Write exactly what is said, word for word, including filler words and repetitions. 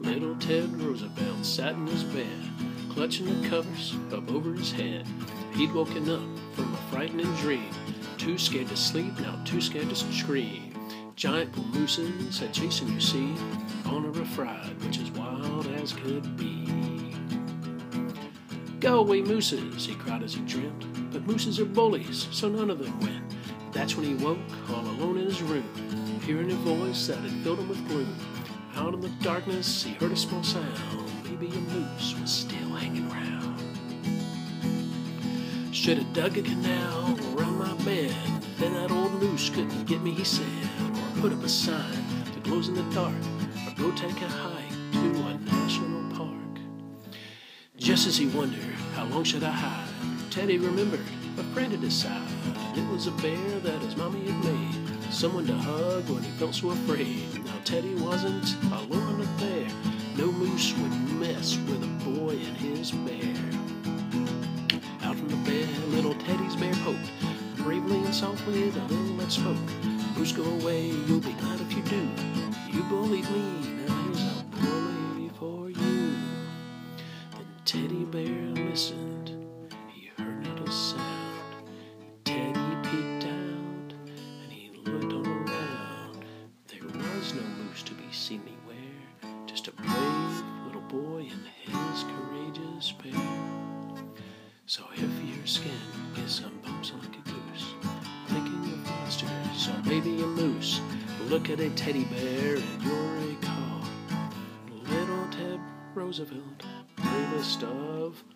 Little Ted Roosevelt sat in his bed, clutching the covers up over his head. He'd woken up from a frightening dream, too scared to sleep, now too scared to scream. Giant bull mooses had chasing you see, on a rough ride which is wild as could be. Go away, mooses, he cried as he dreamt, but mooses are bullies, so none of them went. That's when he woke, all alone in his room, hearing a voice that had filled him with gloom. Out in the darkness, he heard a small sound. Maybe a moose was still hanging round. Should have dug a canal around my bed, then that old moose couldn't get me, he said. Or put up a sign that glows in the dark, or go take a hike to a national park. Just as he wondered, how long should I hide, Teddy remembered a friend at his side. It was a bear that his mommy had made, someone to hug when he felt so afraid. Now Teddy wasn't alone up there, no moose would mess with a boy and his bear. Out from the bed, little Teddy's bear poked, bravely and softly the little let spoke. Moose, go away, you'll be glad if you do. You bullied me, now here's a bully for you. Then Teddy Bear listened, he heard not a sound. Teddy peeked out, and he looked all around. There was no moose to be seen anywhere, just a brave little boy and his courageous bear. So if your skin gets some bumps like a goose, thinking of monsters or maybe a moose, look at a teddy bear and you're a call. Little Ted Roosevelt, bravest of